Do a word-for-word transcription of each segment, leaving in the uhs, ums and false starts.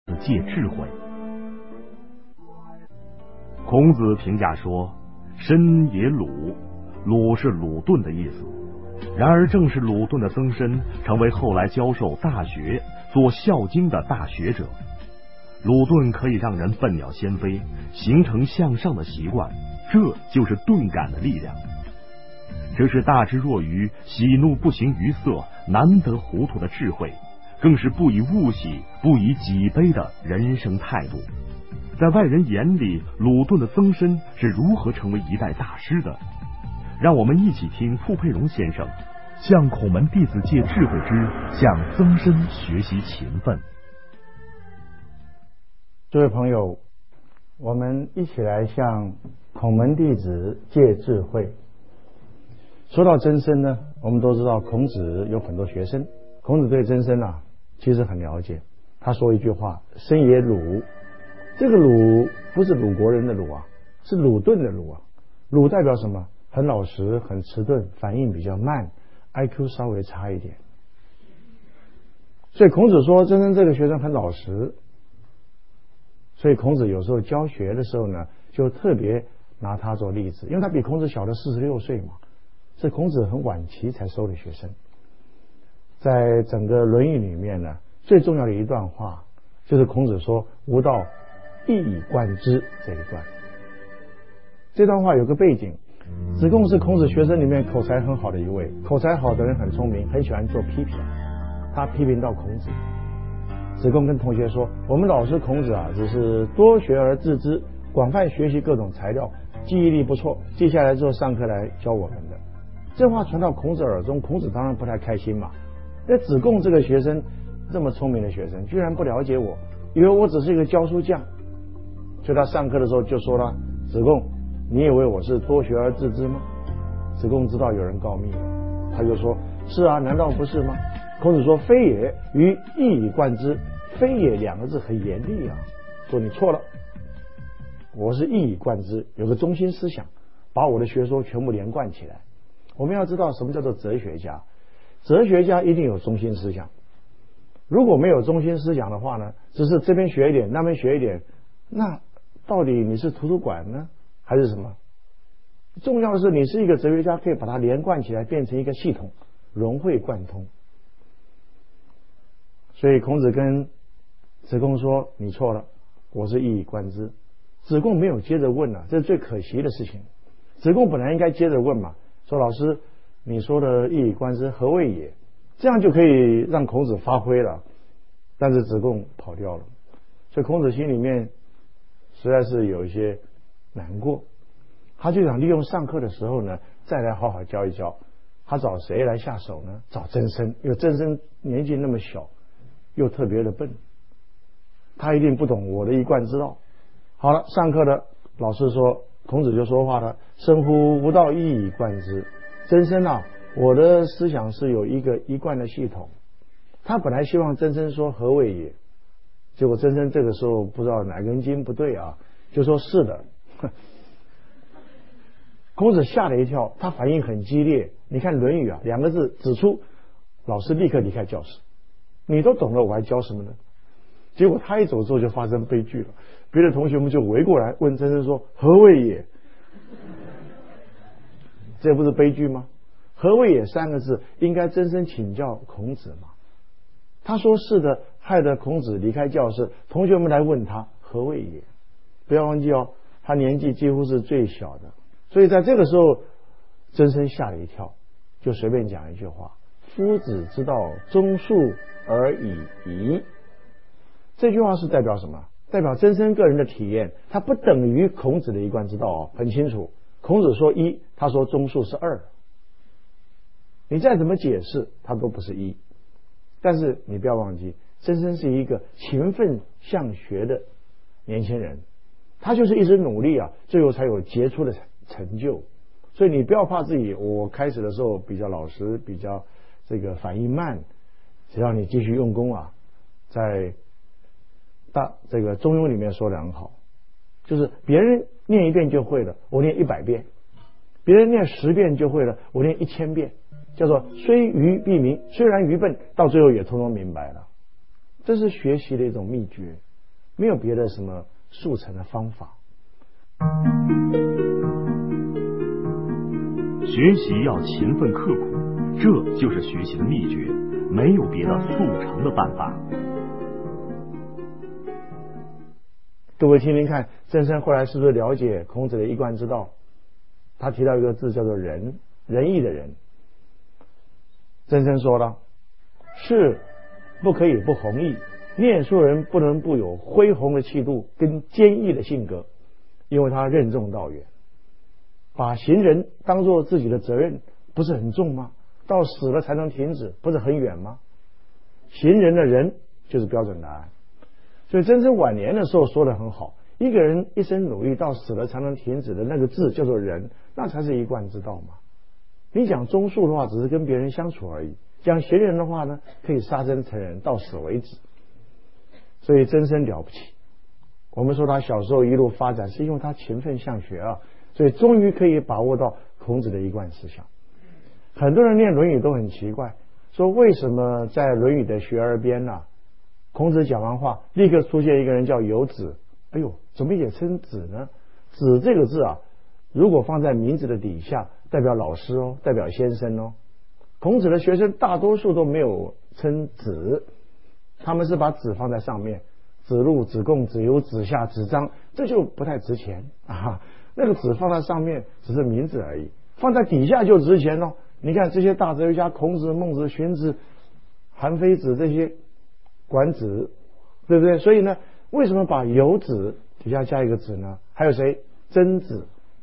借智慧。孔子评价说：“申也鲁，鲁是鲁钝的意思。然而正是鲁钝的曾参，成为后来教授大学、做孝经的大学者。鲁钝可以让人笨鸟先飞，形成向上的习惯，这就是钝感的力量。这是大智若愚、喜怒不形于色、难得糊涂的智慧，更是不以物喜、不以己悲的人生态度。在外人眼里，鲁钝的曾参是如何成为一代大师的？让我们一起听傅佩荣先生向孔门弟子借智慧之向曾参学习勤奋。 诸位朋友，我们一起来向孔门弟子借智慧。说到曾参呢，我们都知道孔子有很多学生，孔子对曾参啊其实很了解。他说一句话：“申也鲁。”这个鲁不是鲁国人的鲁啊，是鲁钝的鲁啊。鲁代表什么？很老实，很迟钝，反应比较慢， I Q 稍微差一点。所以孔子说曾参这个学生很老实。所以孔子有时候教学的时候呢，就特别拿他做例子，因为他比孔子小了四十六岁嘛，是孔子很晚期才收的学生。在整个《论语》里面呢，最重要的一段话就是孔子说“吾道一以贯之”这一段。这段话有个背景，子贡是孔子学生里面口才很好的一位，口才好的人很聪明，很喜欢做批评。他批评到孔子，子贡跟同学说：“我们老师孔子啊，只是多学而自知，广泛学习各种材料，记忆力不错，记下来之后上课来教我们的。”这话传到孔子耳中，孔子当然不太开心嘛。那子贡这个学生这么聪明的学生，居然不了解我，以为我只是一个教书匠，所以他上课的时候就说了：“子贡，你以为我是多学而自知吗？”子贡知道有人告密了，他就说：“是啊，难道不是吗？”孔子说：“非也，于一以贯之。”非也两个字很严厉啊，说你错了，我是一以贯之，有个中心思想，把我的学说全部连贯起来。我们要知道什么叫做哲学家，哲学家一定有中心思想。如果没有中心思想的话呢，只是这边学一点，那边学一点，那到底你是图书馆呢，还是什么？重要的是你是一个哲学家，可以把它连贯起来，变成一个系统，融会贯通。所以孔子跟子贡说：“你错了，我是一以贯之。”子贡没有接着问了、啊，这是最可惜的事情。子贡本来应该接着问嘛，说：“老师，你说的一以贯之何谓也？”这样就可以让孔子发挥了。但是子贡跑掉了，所以孔子心里面实在是有一些难过。他就想利用上课的时候呢，再来好好教一教。他找谁来下手呢？找曾参，因为曾参年纪那么小，又特别的笨。他一定不懂我的一贯之道。好了，上课的老师说，孔子就说话了：“深乎吾道一以贯之。”曾参啊，我的思想是有一个一贯的系统。他本来希望曾参说何谓也，结果曾参这个时候不知道哪根筋不对啊，就说是的。孔子吓了一跳，他反应很激烈。你看《论语》啊，两个字指出，老师立刻离开教室。你都懂了，我还教什么呢？结果他一走之后就发生悲剧了，别的同学们就围过来问曾参说：“何谓也？”这不是悲剧吗？何谓也三个字应该曾参请教孔子嘛。他说是的，害得孔子离开教室，同学们来问他何谓也。不要忘记哦，他年纪几乎是最小的，所以在这个时候曾参吓了一跳，就随便讲一句话：“夫子之道，忠恕而已矣。”这句话是代表什么？代表曾参个人的体验，他不等于孔子的一贯之道哦，很清楚。孔子说一，他说忠恕是二，你再怎么解释，他都不是一。但是你不要忘记，曾参是一个勤奋向学的年轻人，他就是一直努力啊，最后才有杰出的成就。所以你不要怕自己，我开始的时候比较老实，比较这个反应慢，只要你继续用功啊，在大这个中庸里面说的很好，就是别人念一遍就会了，我念一百遍；别人念十遍就会了，我念一千遍。叫做虽愚必明，虽然愚笨，到最后也通通明白了。这是学习的一种秘诀。 没有别的什么速成的方法。 学习要勤奋刻苦，这就是学习的秘诀，没有别的速成的办法。 各位听听看，曾参后来是不是了解孔子的一贯之道？他提到一个字叫做仁，仁义的仁。曾参说了，士不可以不弘毅，念书人不能不有恢宏的气度跟坚毅的性格，因为他任重道远，把行人当作自己的责任，不是很重吗？到死了才能停止，不是很远吗？行人的仁就是标准答案。所以曾参晚年的时候说得很好，一个人一生努力到死了才能停止的那个字叫做仁，那才是一贯之道嘛。你讲忠恕的话只是跟别人相处而已，讲贤人的话呢，可以杀身成仁，到死为止。所以曾参了不起，我们说他小时候一路发展是因为他勤奋向学啊，所以终于可以把握到孔子的一贯思想。很多人念论语都很奇怪，说为什么在论语的学而边啊，孔子讲完话立刻出现一个人叫游子，哎呦，怎么也称子呢？子这个字啊，如果放在名字的底下，代表老师哦，代表先生哦。孔子的学生大多数都没有称子，他们是把子放在上面，子路、子贡、子游、子夏、子张，这就不太值钱啊。那个子放在上面只是名字而已，放在底下就值钱哦。你看这些大哲学家，孔子、孟子、荀子、韩非子这些，管子，对不对？所以呢，为什么把游子底下加一个子呢？还有谁？曾子。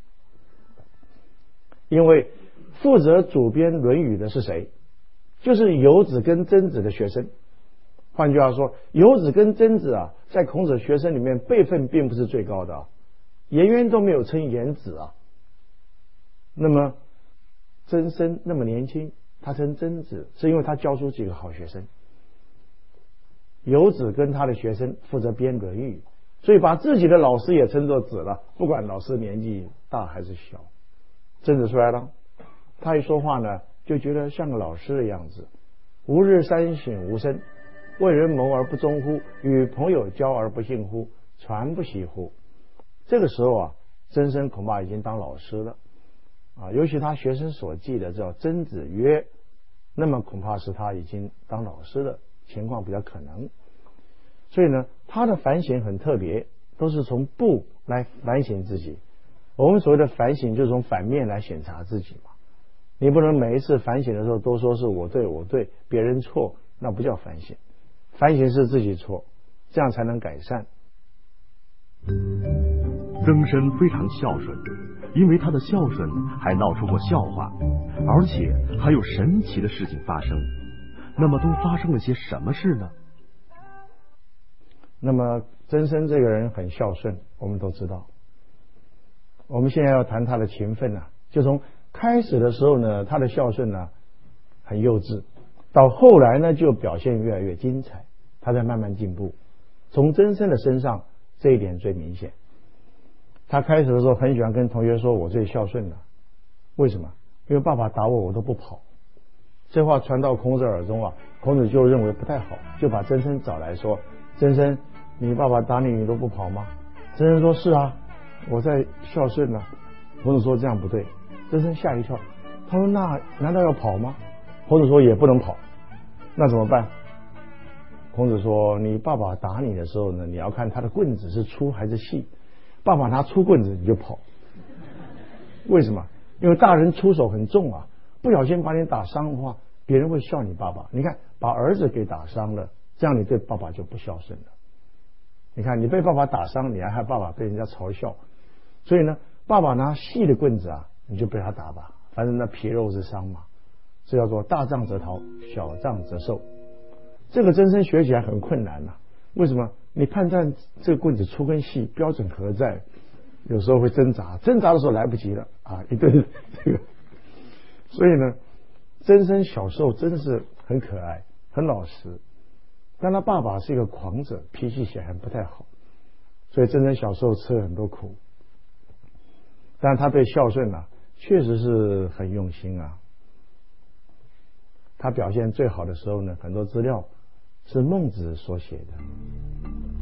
因为负责主编《论语》的是谁？就是游子跟曾子的学生。换句话说，游子跟曾子啊，在孔子学生里面辈分并不是最高的啊，颜渊都没有称颜子啊。那么曾参那么年轻，他称曾子，是因为他教出几个好学生。游子跟他的学生负责编《论语》，所以把自己的老师也称作子了，不管老师年纪大还是小。曾子出来了，他一说话呢，就觉得像个老师的样子。吾日三省吾身，为人谋而不忠乎？与朋友交而不信乎？传不习乎？这个时候啊，曾参恐怕已经当老师了啊，尤其他学生所记的叫曾子曰，那么恐怕是他已经当老师的情况比较可能。所以呢，他的反省很特别，都是从不来反省自己。我们所谓的反省就是从反面来审查自己嘛。你不能每一次反省的时候都说是我对我对别人错，那不叫反省。反省是自己错，这样才能改善。 曾参非常孝顺，因为他的孝顺还闹出过笑话，而且还有神奇的事情发生。那么都发生了些什么事呢？ 那么曾参这个人很孝顺，我们都知道。我们现在要谈他的勤奋啊，就从开始的时候呢，他的孝顺呢很幼稚，到后来呢就表现越来越精彩，他在慢慢进步。从曾参的身上这一点最明显。他开始的时候很喜欢跟同学说我最孝顺了，为什么？因为爸爸打我我都不跑。这话传到孔子耳中啊，孔子就认为不太好，就把曾参找来说，曾参，你爸爸打你你都不跑吗？曾参说是啊，我在孝顺呢。孔子说这样不对。曾参吓一跳，他说那难道要跑吗？孔子说也不能跑。那怎么办？孔子说你爸爸打你的时候呢，你要看他的棍子是粗还是细，爸爸拿粗棍子你就跑。为什么？因为大人出手很重啊，不小心把你打伤的话，别人会笑你爸爸。你看把儿子给打伤了，这样你对爸爸就不孝顺了。你看你被爸爸打伤，你还害爸爸被人家嘲笑，所以呢，爸爸拿细的棍子啊，你就被他打吧，反正那皮肉之伤嘛。这叫做大杖则逃，小杖则受。这个曾参学起来很困难呐、啊，为什么？你判断这个棍子粗跟细标准何在？有时候会挣扎，挣扎的时候来不及了啊，一顿这个。所以呢，曾参小时候真的是很可爱，很老实。但他爸爸是一个狂者，脾气显然不太好，所以曾参小时候吃了很多苦。但是他对孝顺啊，确实是很用心啊。他表现最好的时候呢，很多资料是孟子所写的。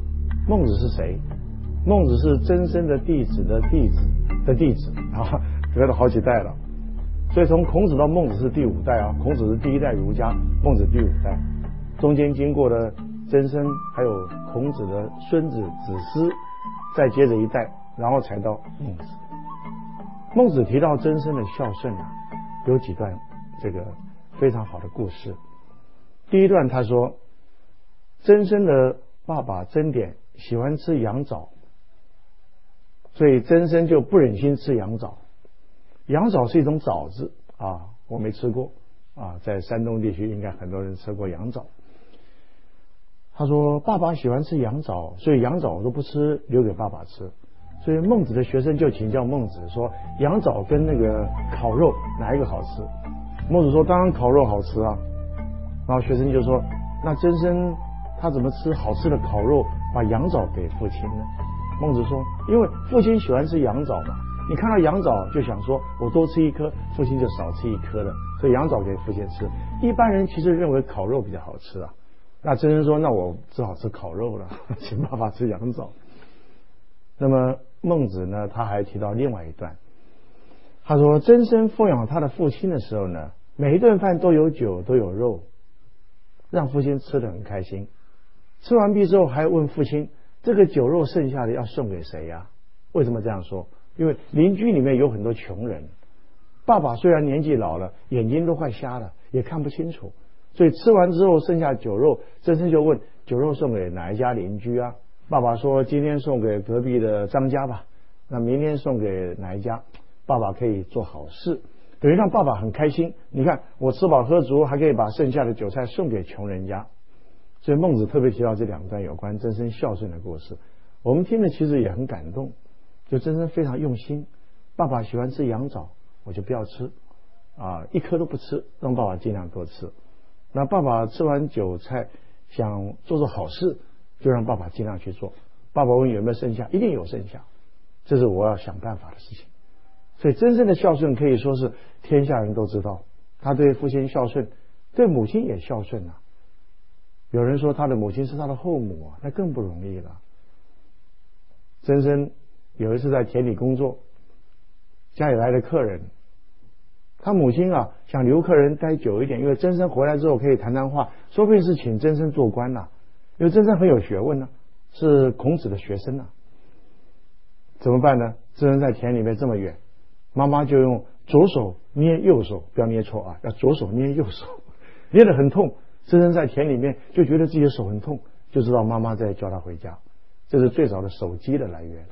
孟子是谁？孟子是曾参的弟子的弟子的弟子啊，隔了好几代了。所以从孔子到孟子是第五代啊，孔子是第一代儒家，孟子第五代，中间经过了曾参，还有孔子的孙子子思，再接着一代，然后才到孟子。孟子提到曾参的孝顺啊，有几段这个非常好的故事。第一段他说，曾参的爸爸曾点喜欢吃羊枣，所以曾参就不忍心吃羊枣。羊枣是一种枣子啊，我没吃过啊，在山东地区应该很多人吃过羊枣。他说爸爸喜欢吃羊枣，所以羊枣我都不吃，留给爸爸吃。所以孟子的学生就请教孟子说，羊枣跟那个烤肉哪一个好吃？孟子说当然烤肉好吃啊。然后学生就说，那曾参他怎么吃好吃的烤肉，把羊枣给父亲呢？孟子说，因为父亲喜欢吃羊枣嘛，你看到羊枣就想说我多吃一颗，父亲就少吃一颗了，所以羊枣给父亲吃。一般人其实认为烤肉比较好吃啊。那曾参说，那我只好吃烤肉了，请爸爸吃羊枣。那么孟子呢，他还提到另外一段，他说曾参奉养他的父亲的时候呢，每一顿饭都有酒都有肉，让父亲吃得很开心。吃完毕之后还问父亲，这个酒肉剩下的要送给谁呀？为什么这样说？因为邻居里面有很多穷人，爸爸虽然年纪老了，眼睛都快瞎了，也看不清楚，所以吃完之后剩下酒肉，曾参就问，酒肉送给哪一家邻居啊？爸爸说今天送给隔壁的张家吧，那明天送给哪一家？爸爸可以做好事，等于让爸爸很开心。你看我吃饱喝足，还可以把剩下的酒菜送给穷人家。所以孟子特别提到这两段有关曾参孝顺的故事，我们听了其实也很感动。就曾参非常用心，爸爸喜欢吃羊枣，我就不要吃啊，一颗都不吃，让爸爸尽量多吃。那爸爸吃完酒菜想做做好事，就让爸爸尽量去做。爸爸问有没有剩下，一定有剩下，这是我要想办法的事情。所以真正的孝顺可以说是天下人都知道，他对父亲孝顺，对母亲也孝顺啊。有人说他的母亲是他的后母啊，那更不容易了。曾参有一次在田里工作，家里来的客人，他母亲啊想留客人待久一点，因为曾参回来之后可以谈谈话，说不定是请曾参做官呐、啊，因为曾参很有学问呢、啊，是孔子的学生啊。怎么办呢？曾参在田里面这么远，妈妈就用左手捏右手，不要捏错啊，要左手捏右手，捏得很痛。曾参在田里面就觉得自己的手很痛，就知道妈妈在叫他回家。这是最早的手机的来源。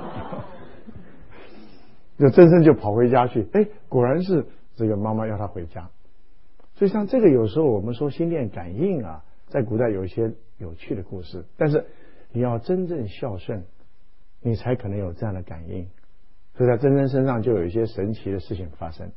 就曾参就跑回家去，哎，果然是这个妈妈要他回家。所以像这个有时候我们说心电感应啊，在古代有一些有趣的故事，但是你要真正孝顺，你才可能有这样的感应。所以在曾参身上就有一些神奇的事情发生。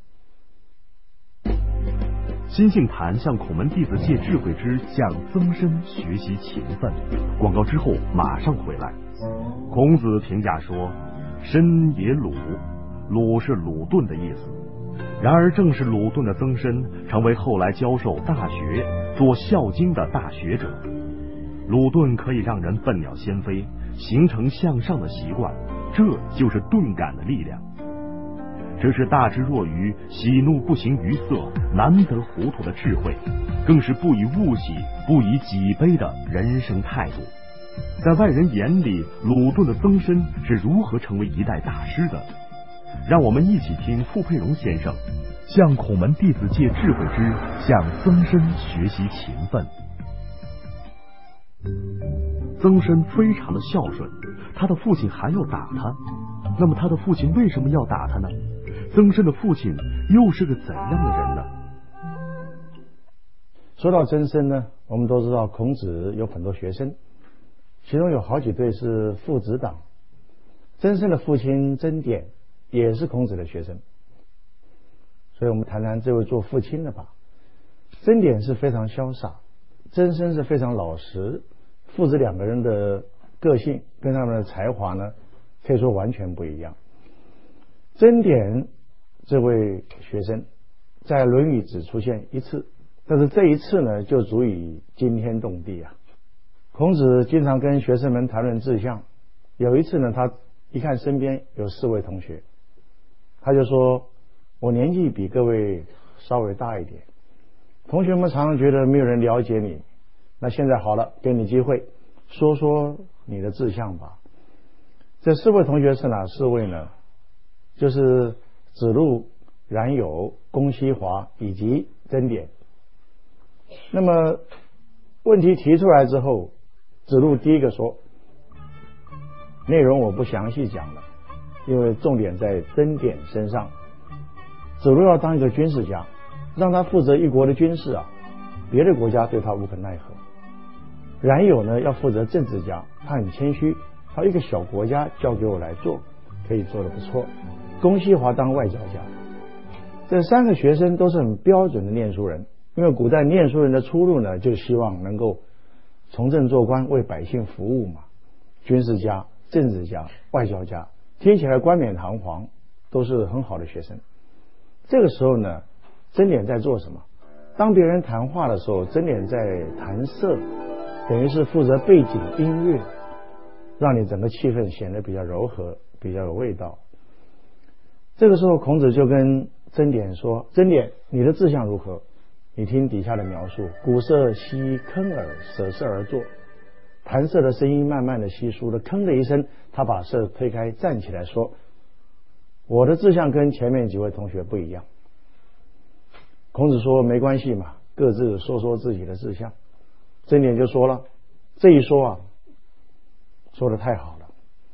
心性谈向孔门弟子借智慧之向曾参学习勤奋。广告之后马上回来。孔子评价说，申也鲁，鲁是鲁钝的意思。然而正是鲁钝的曾参成为后来教授大学做孝经的大学者。鲁钝可以让人笨鸟先飞，形成向上的习惯，这就是钝感的力量。这是大智若愚，喜怒不形于色，难得糊涂的智慧，更是不以物喜，不以己悲的人生态度。在外人眼里，鲁钝的曾参是如何成为一代大师的？让我们一起听傅佩荣先生向孔门弟子借智慧之向曾参学习勤奋。曾参非常的孝顺，他的父亲还要打他，那么他的父亲为什么要打他呢？曾参的父亲又是个怎样的人呢？ 说到曾参呢，我们都知道孔子有很多学生，其中有好几对是父子党。曾参的父亲曾点也是孔子的学生，所以我们谈谈这位做父亲的吧。曾点是非常潇洒，曾参是非常老实，父子两个人的个性跟他们的才华呢，可以说完全不一样。曾点这位学生在《论语》只出现一次，但是这一次呢，就足以惊天动地啊！ 孔子经常跟学生们谈论志向。有一次呢，他一看身边有四位同学，他就说：“我年纪比各位稍微大一点，同学们常常觉得没有人了解你。那现在好了，给你机会，说说你的志向吧。”这四位同学是哪四位呢？就是子路、冉有、公西华以及曾点。那么问题提出来之后，子路第一个说：“内容我不详细讲了，因为重点在曾点身上。子路要当一个军事家，让他负责一国的军事啊，别的国家对他无可奈何。冉有呢，要负责政治家，他很谦虚，他一个小国家交给我来做，可以做得不错。公西华当外交家。这三个学生都是很标准的念书人，因为古代念书人的出路呢，就希望能够从政做官，为百姓服务嘛。军事家、政治家、外交家，听起来冠冕堂皇，都是很好的学生。这个时候呢，曾点在做什么？当别人谈话的时候，曾点在弹瑟，等于是负责背景音乐，让你整个气氛显得比较柔和，比较有味道。这个时候，孔子就跟曾点说：“曾点，你的志向如何？你听底下的描述：鼓瑟兮铿耳，舍瑟而坐。弹瑟的声音慢慢的稀疏了，吭的一声，他把瑟推开，站起来说：我的志向跟前面几位同学不一样。”孔子说：“没关系嘛，各自说说自己的志向。”曾点就说了，这一说啊，说的太好了，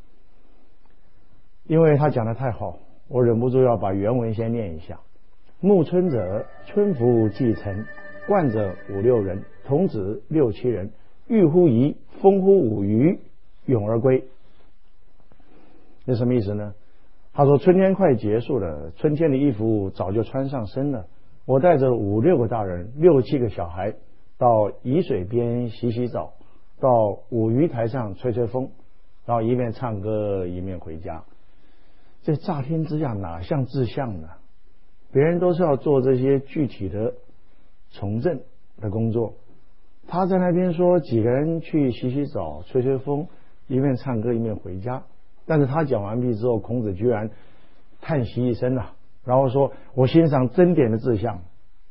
因为他讲的太好，我忍不住要把原文先念一下。暮春者，春服既成，冠者五六人，童子六七人，欲乎沂，风乎舞雩，咏而归。这什么意思呢？他说春天快结束了，春天的衣服早就穿上身了，我带着五六个大人，六七个小孩，到沂水边洗洗澡，到舞雩台上吹吹风，然后一面唱歌一面回家。这乍听之下哪像志向呢？别人都是要做这些具体的从政的工作，他在那边说几个人去洗洗澡吹吹风，一面唱歌一面回家。但是他讲完毕之后，孔子居然叹息一声啊，然后说：我欣赏曾点的志向。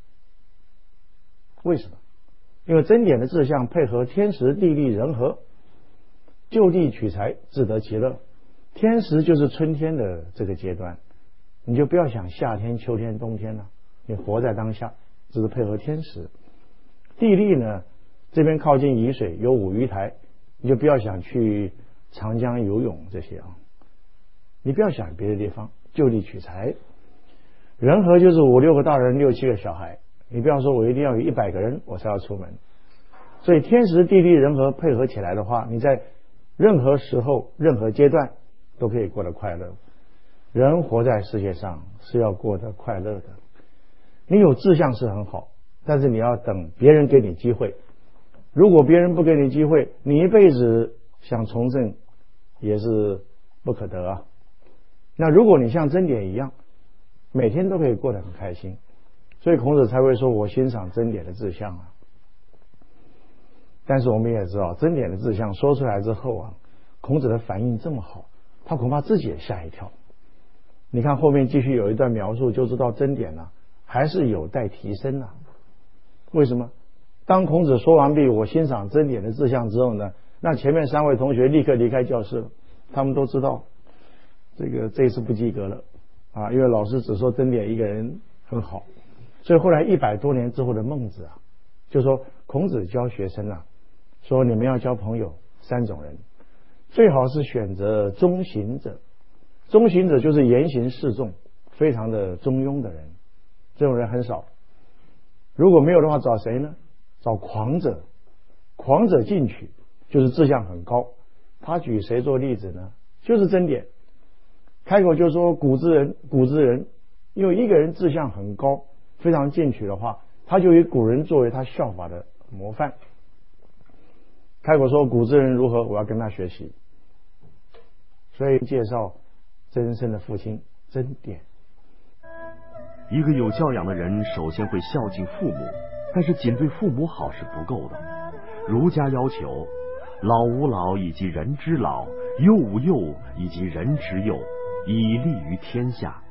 为什么？因为曾点的志向配合天时地利人和，就地取材，自得其乐。天时就是春天的这个阶段，你就不要想夏天、秋天、冬天了，你活在当下，只是配合天时。地利呢，这边靠近沂水有舞雩台，你就不要想去长江游泳这些啊，你不要想别的地方，就地取材。人和就是五六个大人，六七个小孩，你不要说我一定要有一百个人我才要出门。所以天时地利人和配合起来的话，你在任何时候、任何阶段都可以过得快乐。人活在世界上是要过得快乐的。你有志向是很好，但是你要等别人给你机会。如果别人不给你机会，你一辈子想从政也是不可得啊。那如果你像曾点一样，每天都可以过得很开心，所以孔子才会说我欣赏曾点的志向啊。但是我们也知道，曾点的志向说出来之后啊，孔子的反应这么好，他恐怕自己也吓一跳。你看后面继续有一段描述，就知道曾点啊还是有待提升啊。为什么？当孔子说完毕我欣赏曾点的志向之后呢，那前面三位同学立刻离开教室了，他们都知道这个这一次不及格了啊，因为老师只说曾点一个人很好。所以后来一百多年之后的孟子啊，就说孔子教学生啊，说你们要交朋友三种人，最好是选择中行者。中行者就是言行示众，非常的中庸的人，这种人很少。如果没有的话，找谁呢？找狂者。狂者进取，就是志向很高。他举谁做例子呢？就是曾点。开口就说古之人，古之人，因为一个人志向很高，非常进取的话，他就以古人作为他效法的模范。开口说古之人如何，我要跟他学习。所以介绍曾参的父亲曾点。 一个有教养的人首先会孝敬父母，但是仅对父母好是不够的。儒家要求老吾老以及人之老，幼吾幼以及人之幼，以利于天下。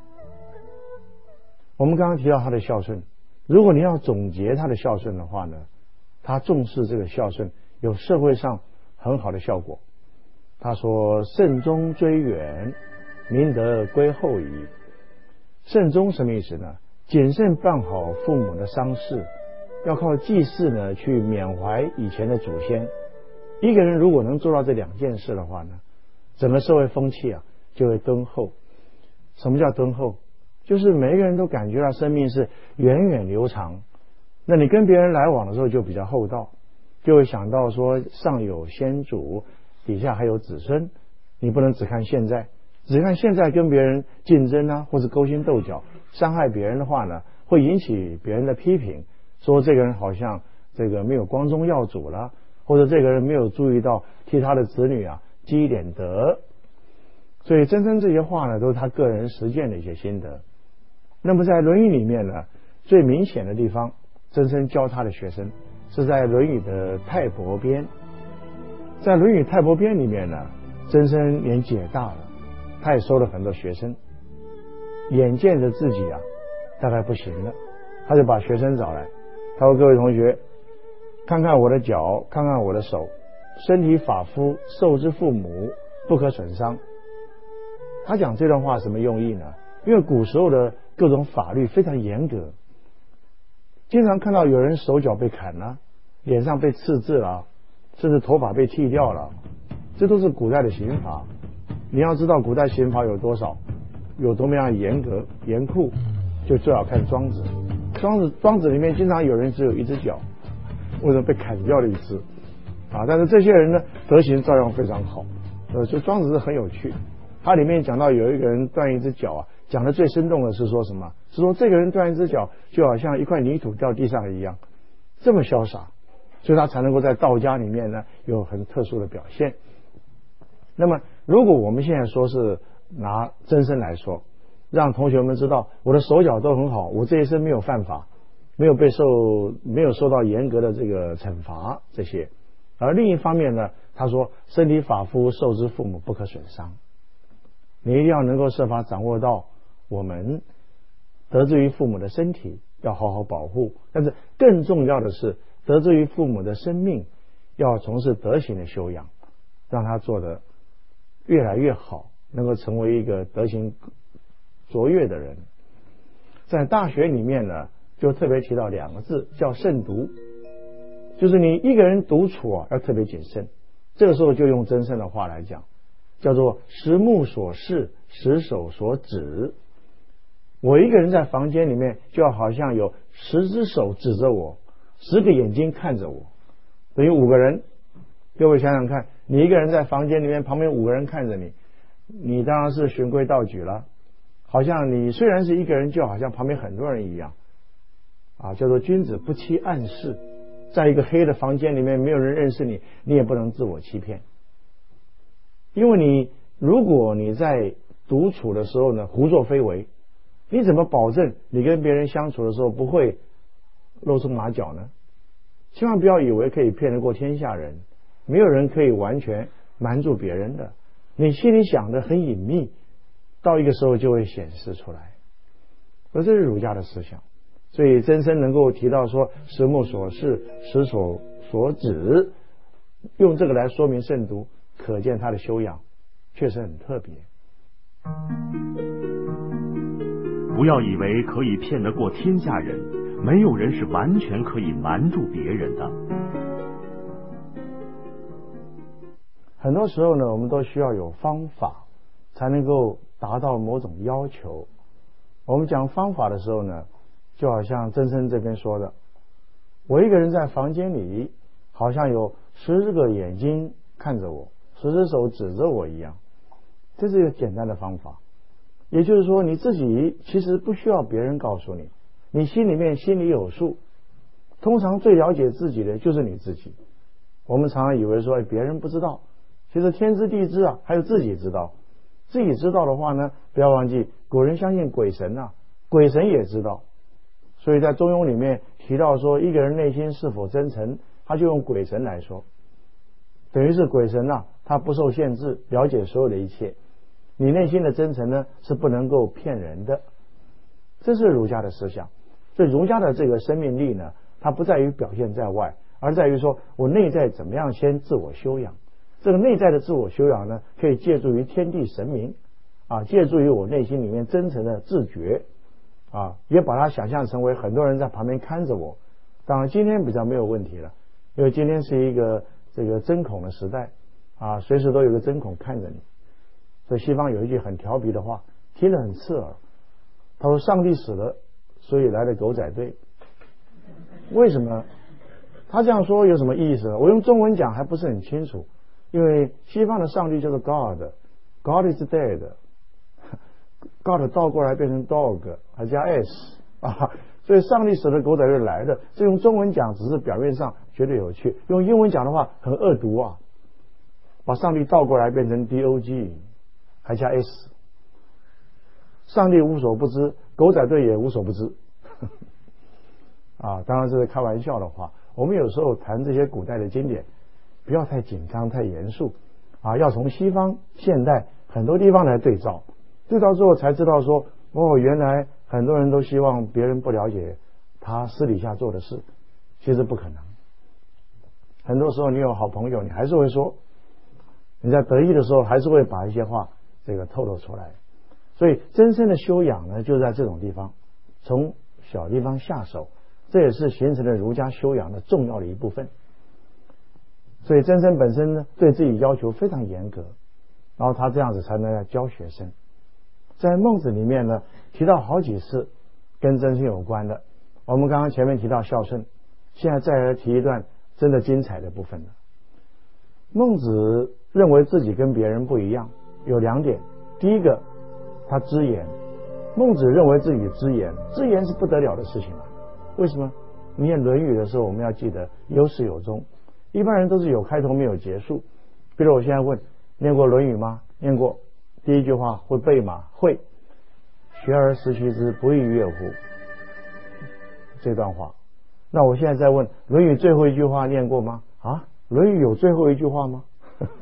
我们刚刚提到他的孝顺，如果你要总结他的孝顺的话呢，他重视这个孝顺有社会上很好的效果。他说慎终追远，民德归后矣。慎终什么意思呢？谨慎办好父母的丧事，要靠祭祀呢去缅怀以前的祖先。一个人如果能做到这两件事的话呢，整个社会风气啊就会敦厚。什么叫敦厚？就是每一个人都感觉到生命是源远流长，那你跟别人来往的时候就比较厚道，就会想到说上有先祖，底下还有子孙，你不能只看现在，只看现在跟别人竞争啊，或是勾心斗角伤害别人的话呢，会引起别人的批评，说这个人好像这个没有光宗耀祖了，或者这个人没有注意到替他的子女啊积一点德。所以真正这些话呢都是他个人实践的一些心得。那么在《论语》里面呢，最明显的地方，曾参教他的学生是在《论语》的泰伯篇。在《论语》泰伯篇里面呢，曾参年纪也大了，他也收了很多学生，眼见着自己啊大概不行了，他就把学生找来，他说各位同学，看看我的脚，看看我的手，身体发肤受之父母，不可损伤。他讲这段话什么用意呢？因为古时候的各种法律非常严格，经常看到有人手脚被砍了，脸上被刺字了，甚至头发被剃掉了，这都是古代的刑罚。你要知道古代刑罚有多少，有多么样严格严酷，就最好看庄子。庄子庄子里面经常有人只有一只脚，为什么被砍掉了一只啊？但是这些人呢，德行照样非常好。呃，所以庄子是很有趣。他里面讲到有一个人断一只脚啊，讲的最生动的是说什么？是说这个人断一只脚就好像一块泥土掉地上一样，这么潇洒，所以他才能够在道家里面呢有很特殊的表现。那么如果我们现在说是拿曾参来说，让同学们知道我的手脚都很好，我这一生没有犯法，没有被受没有受到严格的这个惩罚这些。而另一方面呢，他说身体发肤受之父母，不可损伤。你一定要能够设法掌握到我们得之于父母的身体要好好保护，但是更重要的是得之于父母的生命要从事德行的修养，让他做得越来越好，能够成为一个德行卓越的人。在大学里面呢，就特别提到两个字，叫慎独，就是你一个人独处啊要特别谨慎。这个时候就用曾参的话来讲，叫做十目所视，十手所指。我一个人在房间里面，就好像有十只手指着我，十个眼睛看着我，等于五个人。各位想想看，你一个人在房间里面，旁边五个人看着你，你当然是循规蹈矩了。好像你虽然是一个人，就好像旁边很多人一样啊，叫做君子不欺暗室。在一个黑的房间里面，没有人认识你，你也不能自我欺骗。因为你如果你在独处的时候呢胡作非为，你怎么保证你跟别人相处的时候不会露出马脚呢？千万不要以为可以骗得过天下人，没有人可以完全瞒住别人的。你心里想的很隐秘，到一个时候就会显示出来。而这是儒家的思想。所以曾参能够提到说十目所视，十手所指，用这个来说明慎独，可见他的修养确实很特别。 不要以为可以骗得过天下人，没有人是完全可以瞒住别人的。 很多时候呢，我们都需要有方法才能够达到某种要求。我们讲方法的时候呢，就好像曾参这边说的，我一个人在房间里，好像有十个眼睛看着我，十只手指着我一样。这是一个简单的方法，也就是说你自己其实不需要别人告诉你，你心里面心里有数。通常最了解自己的就是你自己。我们常常以为说别人不知道，其实天知地知啊，还有自己知道。自己知道的话呢，不要忘记古人相信鬼神啊，鬼神也知道。所以在中庸里面提到说，一个人内心是否真诚，他就用鬼神来说。 等于是鬼神啊，他不受限制，了解所有的一切。你内心的真诚呢，是不能够骗人的。这是儒家的思想。所以儒家的这个生命力呢，它不在于表现在外，而在于说我内在怎么样先自我修养。这个内在的自我修养呢，可以借助于天地神明啊，借助于我内心里面真诚的自觉啊，也把它想象成为很多人在旁边看着我。当然今天比较没有问题了，因为今天是一个这个针孔的时代啊，随时都有个针孔看着你。所以西方有一句很调皮的话，听得很刺耳。他说：“上帝死了，所以来了狗仔队。”为什么？他这样说有什么意思呢？我用中文讲还不是很清楚，因为西方的上帝叫做 God，God is dead，God 倒过来变成 dog， 还加 s 啊，所以上帝死了，狗仔队来的。这用中文讲只是表面上觉得有趣，用英文讲的话很恶毒啊，把上帝倒过来变成 dog， 还加 s。上帝无所不知，狗仔队也无所不知啊，当然这是开玩笑的话。我们有时候谈这些古代的经典，不要太紧张太严肃啊，要从西方现代很多地方来对照，对照之后才知道说，哦，原来很多人都希望别人不了解他私底下做的事，其实不可能。很多时候你有好朋友，你还是会说，你在得意的时候还是会把一些话这个透露出来。所以真正的修养呢，就在这种地方，从小地方下手，这也是形成了儒家修养的重要的一部分。所以真生本身呢，对自己要求非常严格，然后他这样子才能来教学生。在孟子里面呢，提到好几次跟真生有关的。我们刚刚前面提到孝顺，现在再来提一段真的精彩的部分了。孟子认为自己跟别人不一样，有两点。第一个，他知言。孟子认为自己知言，知言是不得了的事情啊。为什么？你念《论语》的时候，我们要记得有始有终。一般人都是有开头没有结束。比如我现在问，念过《论语》吗？念过。第一句话会背吗？会。学而时习之，不亦说乎？这段话。那我现在再问，《论语》最后一句话念过吗？啊，《论语》有最后一句话吗？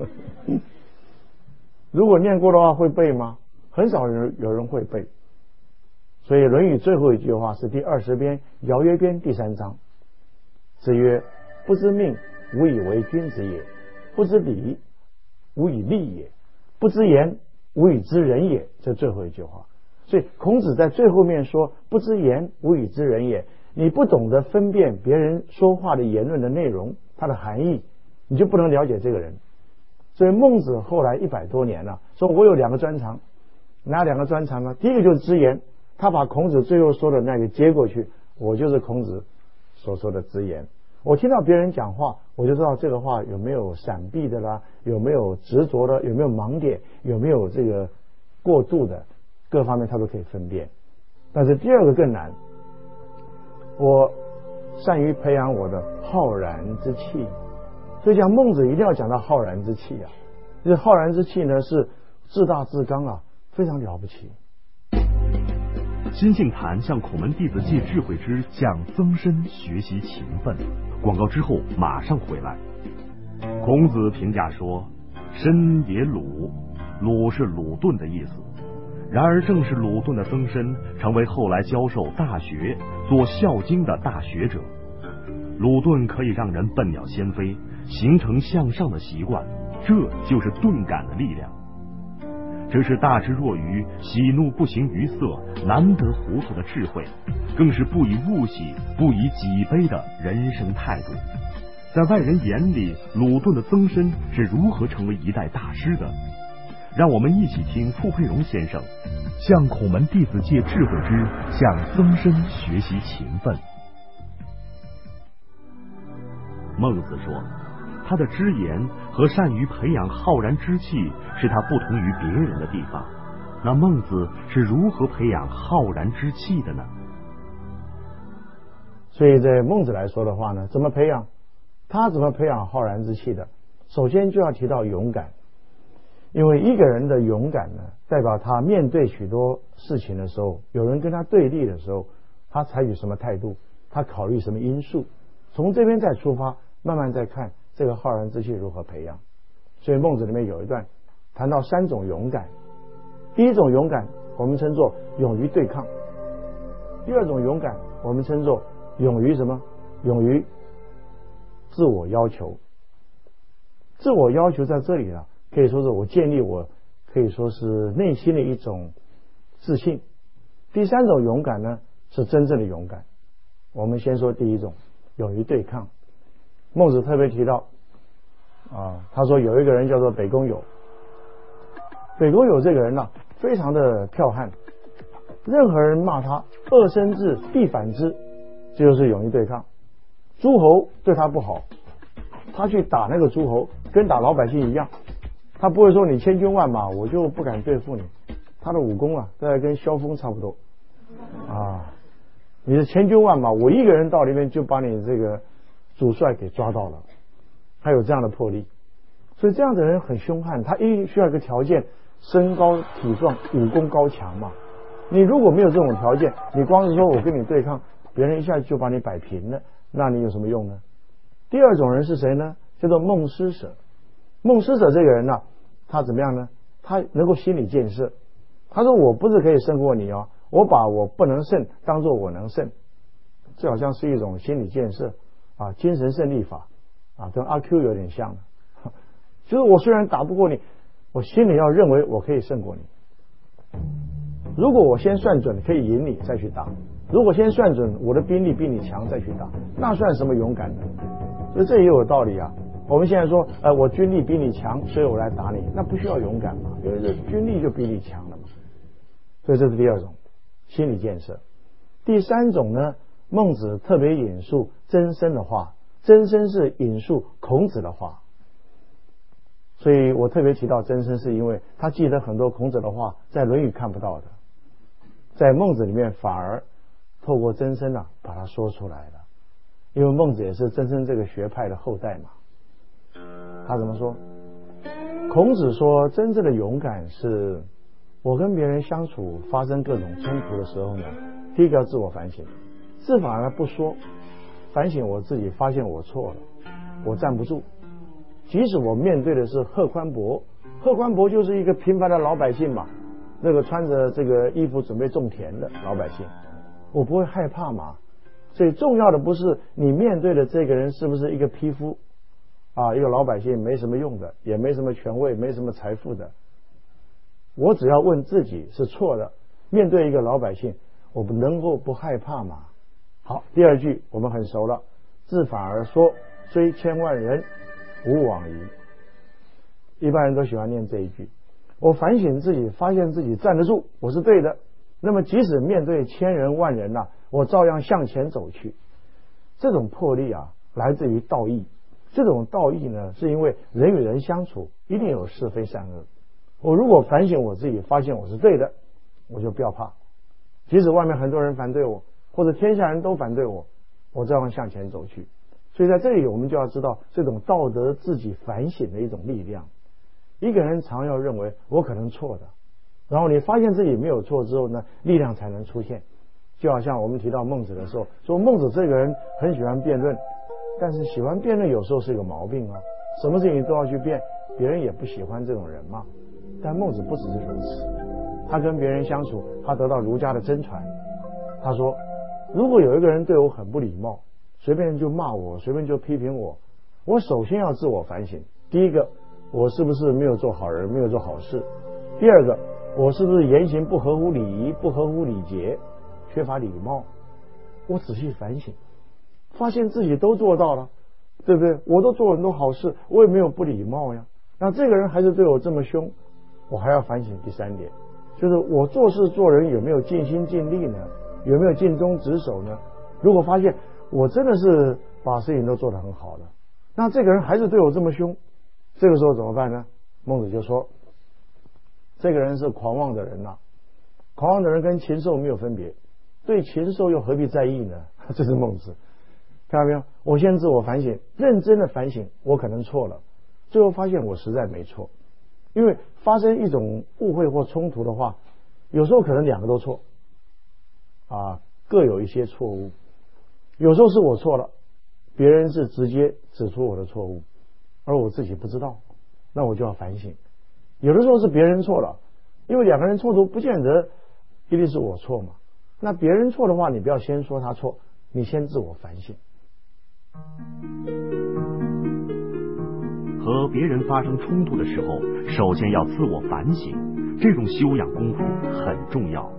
如果念过的话，会背吗？很少人有人会背。所以《论语》最后一句话是第二十篇《尧曰篇》第三章。子曰：“不知命，无以为君子也；不知礼，无以立也；不知言，无以知人也。”这最后一句话。所以孔子在最后面说：“不知言，无以知人也。”你不懂得分辨别人说话的言论的内容，它的含义，你就不能了解这个人。所以孟子后来一百多年了，说我有两个专长。哪两个专长呢？第一个就是知言，他把孔子最后说的那个接过去，我就是孔子所说的知言。我听到别人讲话，我就知道这个话有没有闪避的啦，有没有执着的，有没有盲点，有没有这个过度的，各方面他都可以分辨。但是第二个更难，我善于培养我的浩然之气。所以讲孟子一定要讲到浩然之气啊，这浩然之气呢是自大自刚啊，非常了不起。 新杏坛向孔门弟子借智慧之向曾参学习勤奋。广告之后马上回来。孔子评价说：“申也鲁，鲁是鲁钝的意思。然而正是鲁钝的曾参，成为后来教授大学、做《孝经》的大学者。鲁钝可以让人笨鸟先飞，形成向上的习惯，这就是钝感的力量。这是大智若愚、喜怒不形于色、难得糊涂的智慧，更是不以物喜、不以己悲的人生态度。在外人眼里，鲁钝的曾参是如何成为一代大师的？让我们一起听傅佩荣先生向孔门弟子借智慧之向曾参学习勤奋。孟子说，他的知言和善于培养浩然之气是他不同于别人的地方。那孟子是如何培养浩然之气的呢？ 所以在孟子来说的话呢，怎么培养？他怎么培养浩然之气的？首先就要提到勇敢。因为一个人的勇敢呢，代表他面对许多事情的时候，有人跟他对立的时候，他采取什么态度，他考虑什么因素，从这边再出发，慢慢再看这个浩然之气如何培养？所以孟子里面有一段谈到三种勇敢。第一种勇敢我们称作勇于对抗，第二种勇敢我们称作勇于什么？勇于自我要求。自我要求在这里呢，可以说是我建立我可以说是内心的一种自信。第三种勇敢呢，是真正的勇敢。我们先说第一种，勇于对抗。孟子特别提到啊，他说有一个人叫做北宫友。北宫友这个人呢、啊，非常的剽悍，任何人骂他恶生至必反之，这就是勇于对抗。诸侯对他不好，他去打那个诸侯，跟打老百姓一样，他不会说你千军万马我就不敢对付你。他的武功啊，大概跟萧峰差不多啊。你的千军万马，我一个人到里面就把你这个主帅给抓到了，他有这样的魄力。所以这样的人很凶悍，他一需要一个条件，身高体壮，武功高强嘛。你如果没有这种条件，你光是说我跟你对抗，别人一下就把你摆平了，那你有什么用呢？第二种人是谁呢？叫做孟施舍。孟施舍这个人呢、啊，他怎么样呢？他能够心理建设。他说我不是可以胜过你哦，我把我不能胜当作我能胜，这好像是一种心理建设啊，精神胜利法啊，跟阿 Q 有点像的。就是我虽然打不过你，我心里要认为我可以胜过你。如果我先算准可以赢你再去打，如果先算准我的兵力比你强再去打，那算什么勇敢呢？所以这也有道理啊。我们现在说呃，我军力比你强，所以我来打你，那不需要勇敢嘛，因为这军力就比你强了嘛。所以这是第二种心理建设。第三种呢，孟子特别引述曾参的话，曾参是引述孔子的话。所以我特别提到曾参，是因为他记得很多孔子的话在《论语》看不到的，在孟子里面反而透过曾参啊把它说出来了。因为孟子也是曾参这个学派的后代嘛。他怎么说？孔子说真正的勇敢是我跟别人相处发生各种冲突的时候呢，第一个要自我反省，自反而不说，反省我自己，发现我错了，我站不住。即使我面对的是贺宽伯，贺宽伯就是一个平凡的老百姓嘛，那个穿着这个衣服准备种田的老百姓，我不会害怕嘛。所以重要的不是你面对的这个人是不是一个匹夫啊，一个老百姓没什么用的，也没什么权位，没什么财富的，我只要问自己是错的，面对一个老百姓我们能够不害怕吗？好，第二句我们很熟了，自反而说虽千万人吾往矣。一般人都喜欢念这一句，我反省自己，发现自己站得住，我是对的，那么即使面对千人万人啊，我照样向前走去。这种魄力啊来自于道义，这种道义呢是因为人与人相处一定有是非善恶，我如果反省我自己，发现我是对的，我就不要怕，即使外面很多人反对我，或者天下人都反对我，我照样向前走去。所以在这里我们就要知道这种道德自己反省的一种力量。一个人常要认为我可能错的，然后你发现自己没有错之后呢，力量才能出现。就好像我们提到孟子的时候，说孟子这个人很喜欢辩论，但是喜欢辩论有时候是一个毛病啊，什么事情都要去辩，别人也不喜欢这种人嘛。但孟子不只是如此，他跟别人相处，他得到儒家的真传。他说如果有一个人对我很不礼貌，随便就骂我，随便就批评我，我首先要自我反省。第一个，我是不是没有做好人，没有做好事？第二个，我是不是言行不合乎礼仪，不合乎礼节，缺乏礼貌？我仔细反省，发现自己都做到了，对不对？我都做很多好事，我也没有不礼貌呀。那这个人还是对我这么凶，我还要反省第三点，就是我做事做人有没有尽心尽力呢？有没有尽忠职守呢？如果发现我真的是把事情都做得很好了，那这个人还是对我这么凶，这个时候怎么办呢？孟子就说这个人是狂妄的人呐、啊，狂妄的人跟禽兽没有分别，对禽兽又何必在意呢？这是孟子。看到没有？我先自我反省，认真的反省，我可能错了，最后发现我实在没错。因为发生一种误会或冲突的话，有时候可能两个都错啊，各有一些错误。有时候是我错了，别人是直接指出我的错误， 而我自己不知道，那我就要反省。有的时候是别人错了，因为两个人冲突不见得一定是我错嘛。那别人错的话，你不要先说他错，你先自我反省。 和别人发生冲突的时候，首先要自我反省，这种修养功夫很重要。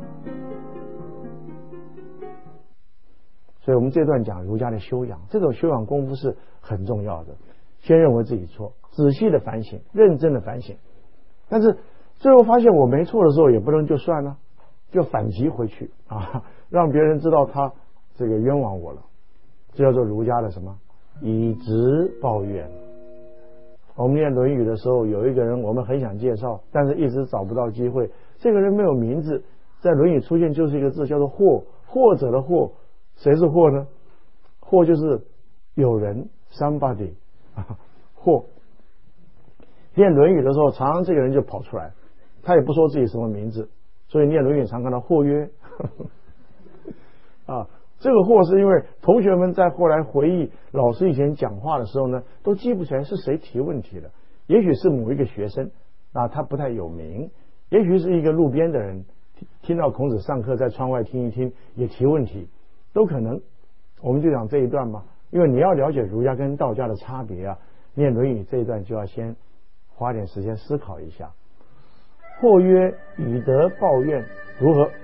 所以我们这段讲儒家的修养，这种修养功夫是很重要的。先认为自己错，仔细的反省，认真的反省。但是最后发现我没错的时候，也不能就算了，就反击回去啊，让别人知道他这个冤枉我了。这叫做儒家的什么？以直报怨。我们念《论语》的时候，有一个人我们很想介绍，但是一直找不到机会。这个人没有名字，在《论语》出现就是一个字，叫做或。或者的或，谁是或呢？或就是有人 somebody 啊，或。念《论语》的时候，常常这个人就跑出来，他也不说自己什么名字，所以念《论语》常看到或曰啊。这个或是因为同学们在后来回忆老师以前讲话的时候呢，都记不起来是谁提问题的。也许是某一个学生啊，他不太有名，也许是一个路边的人听到孔子上课在窗外听一听也提问题，都可能。我们就讲这一段嘛，因为你要了解儒家跟道家的差别啊，念《论语》这一段就要先花点时间思考一下。或曰以德报怨，如何？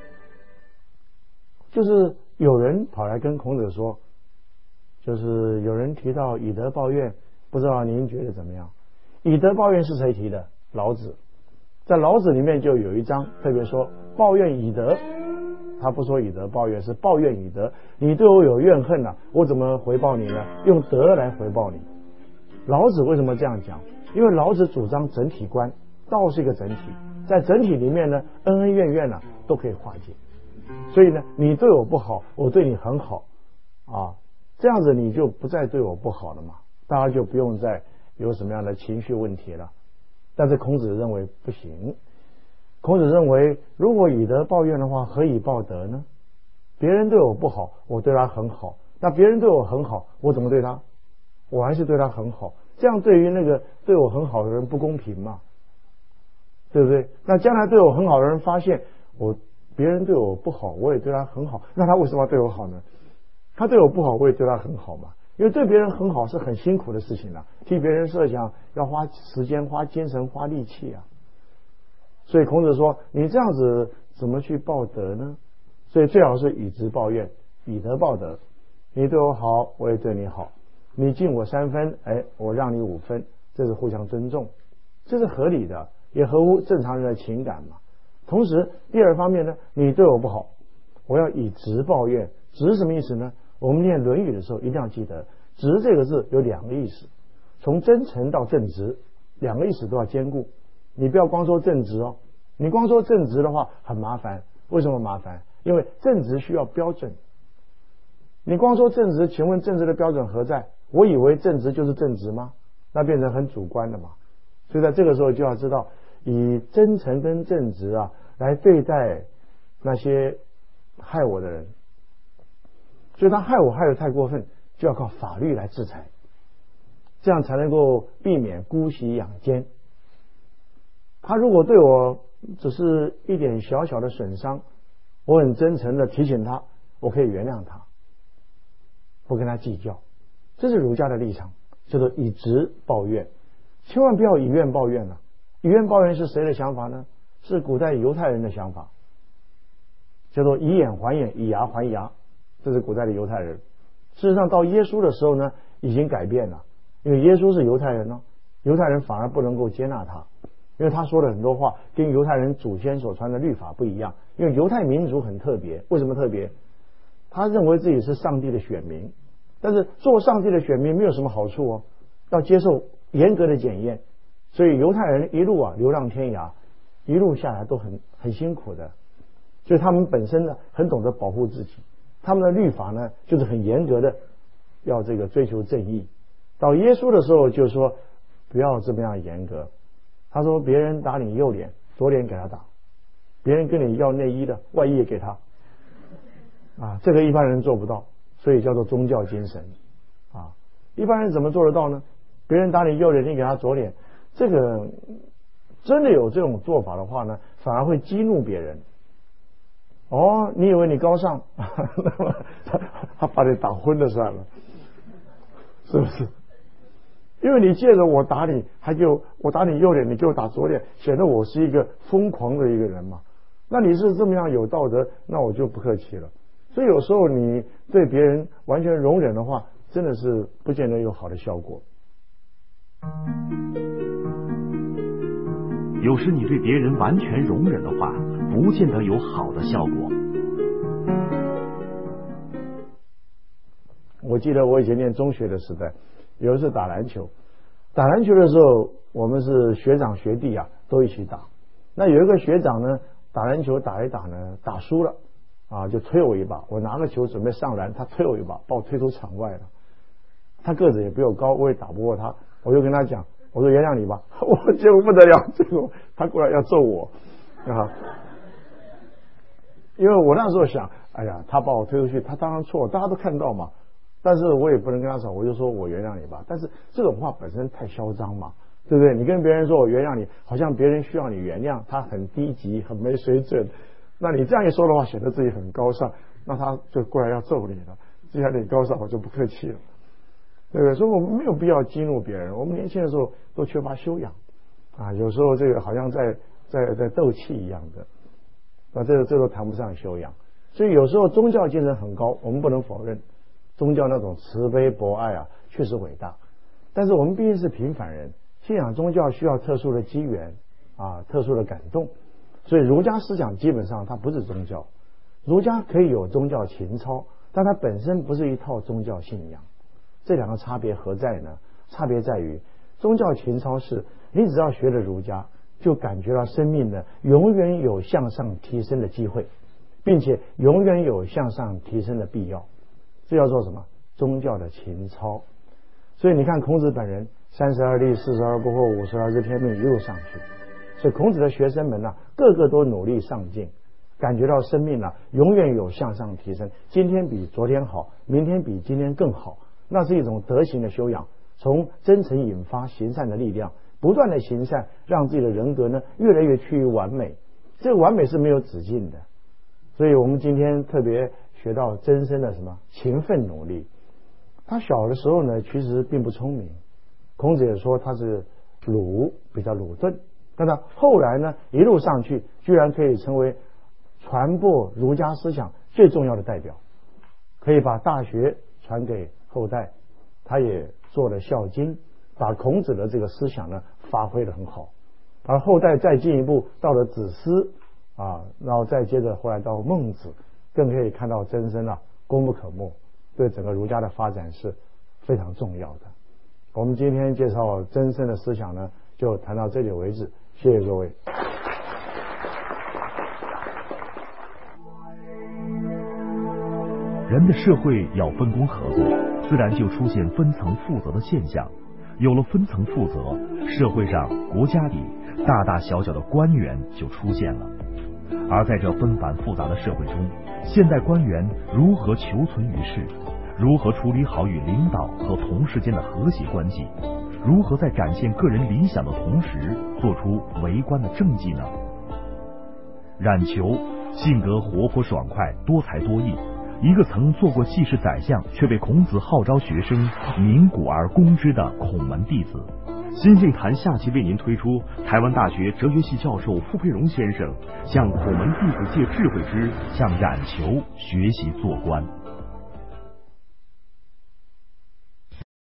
就是有人跑来跟孔子说，就是有人提到以德报怨，不知道您觉得怎么样？以德报怨是谁提的？老子。在老子里面就有一章特别说报怨以德，他不说以德报怨，是报怨以德。你对我有怨恨啊，我怎么回报你呢？用德来回报你。老子为什么这样讲？因为老子主张整体观，道是一个整体，在整体里面呢，恩恩怨怨啊都可以化解。所以呢，你对我不好，我对你很好啊，这样子你就不再对我不好了嘛，大家就不用再有什么样的情绪问题了。但是孔子认为不行，孔子认为如果以德报怨的话，何以报德呢？别人对我不好，我对他很好，那别人对我很好，我怎么对他？我还是对他很好，这样对于那个对我很好的人不公平嘛，对不对？那将来对我很好的人发现我别人对我不好，我也对他很好，那他为什么要对我好呢？他对我不好，我也对他很好嘛。因为对别人很好是很辛苦的事情啊，替别人设想要花时间、花精神、花力气啊。所以孔子说，你这样子怎么去报德呢？所以最好是以直报怨，以德报德。你对我好，我也对你好。你敬我三分，哎，我让你五分，这是互相尊重，这是合理的，也合乎正常人的情感嘛。同时，第二方面呢，你对我不好，我要以直报怨。直什么意思呢？我们念《论语》的时候一定要记得，直这个字有两个意思，从真诚到正直，两个意思都要兼顾。你不要光说正直哦，你光说正直的话很麻烦。为什么麻烦？因为正直需要标准。你光说正直，请问正直的标准何在？我以为正直就是正直吗？那变成很主观的嘛。所以在这个时候就要知道，以真诚跟正直啊来对待那些害我的人。所以他害我害得太过分，就要靠法律来制裁，这样才能够避免姑息养奸。他如果对我只是一点小小的损伤，我很真诚的提醒他，我可以原谅他，不跟他计较。这是儒家的立场，叫做以直报怨。千万不要以怨报怨了。以怨报怨是谁的想法呢？是古代犹太人的想法，叫做以眼还眼，以牙还牙。这是古代的犹太人。事实上到耶稣的时候呢，已经改变了，因为耶稣是犹太人呢，犹太人反而不能够接纳他，因为他说的很多话跟犹太人祖先所传的律法不一样。因为犹太民族很特别，为什么特别？他认为自己是上帝的选民，但是做上帝的选民没有什么好处哦，要接受严格的检验。所以犹太人一路啊流浪天涯，一路下来都很很辛苦的，所以他们本身呢很懂得保护自己。他们的律法呢，就是很严格的，要这个追求正义。到耶稣的时候，就说不要这么样严格。他说，别人打你右脸，左脸给他打；别人跟你要内衣的，外衣也给他。啊，这个一般人做不到，所以叫做宗教精神。啊，一般人怎么做得到呢？ 别人打你右脸，你给他左脸，这个真的有这种做法的话呢，反而会激怒别人。哦，你以为你高尚，那么他他把你打昏了算了，是不是？因为你借着我打你，还就我打你右脸，你给我打左脸，显得我是一个疯狂的一个人嘛。那你是这么样有道德，那我就不客气了。所以有时候你对别人完全容忍的话，真的是不见得有好的效果。 有时你对别人完全容忍的话，不见得有好的效果。 我记得我以前念中学的时代，有一次打篮球，打篮球的时候，我们是学长学弟啊，都一起打。那有一个学长呢，打篮球打一打呢，打输了啊，就推我一把。我拿个球准备上篮，他推我一把，把我推出场外了。他个子也比我高，我也打不过他，我就跟他讲，我说原谅你吧。我结果不得了，结果他过来要揍我啊！因为我那时候想，哎呀，他把我推出去，他当然错，大家都看到嘛。但是我也不能跟他吵，我就说我原谅你吧。但是这种话本身太嚣张嘛，对不对？你跟别人说我原谅你，好像别人需要你原谅，他很低级，很没水准。那你这样一说的话，显得自己很高尚，那他就过来要揍你了。既然你高尚，我就不客气了，对不对？所以我们没有必要激怒别人。我们年轻的时候都缺乏修养啊，有时候这个好像在在在斗气一样的，那这个这都谈不上修养。所以有时候宗教精神很高，我们不能否认。宗教那种慈悲博爱啊，确实伟大，但是我们毕竟是平凡人，信仰宗教需要特殊的机缘啊，特殊的感动，所以儒家思想基本上它不是宗教，儒家可以有宗教情操，但它本身不是一套宗教信仰。这两个差别何在呢？差别在于，宗教情操是你只要学了儒家，就感觉到生命呢永远有向上提升的机会，并且永远有向上提升的必要。这叫做什么？宗教的情操。所以你看孔子本人，三十而立，四十而不惑，五十而知天命，一路上去。所以孔子的学生们啊，个个都努力上进，感觉到生命啊永远有向上提升，今天比昨天好，明天比今天更好。那是一种德行的修养，从真诚引发行善的力量，不断的行善，让自己的人格呢越来越趋于完美。这个完美是没有止境的。所以我们今天特别学到曾参的什么勤奋努力。他小的时候呢，其实并不聪明。孔子也说他是鲁，比较鲁钝。但他后来呢，一路上去，居然可以成为传播儒家思想最重要的代表，可以把大学传给后代。他也做了孝经，把孔子的这个思想呢发挥得很好。而后代再进一步到了子思啊，然后再接着后来到孟子，更可以看到曾参啊功不可没，对整个儒家的发展是非常重要的。我们今天介绍曾参的思想呢，就谈到这里为止，谢谢各位。 人的社会要分工合作，自然就出现分层负责的现象。有了分层负责，社会上、国家里大大小小的官员就出现了。而在这纷繁复杂的社会中，现代官员如何求存于世？如何处理好与领导和同事间的和谐关系？如何在展现个人理想的同时，做出为官的政绩呢？冉求性格活泼爽快，多才多艺，一个曾做过记事宰相，却被孔子号召学生鸣鼓而攻之的孔门弟子。新晋坛下期为您推出台湾大学哲学系教授傅佩荣先生向孔门弟子借智慧之向冉求学习做官。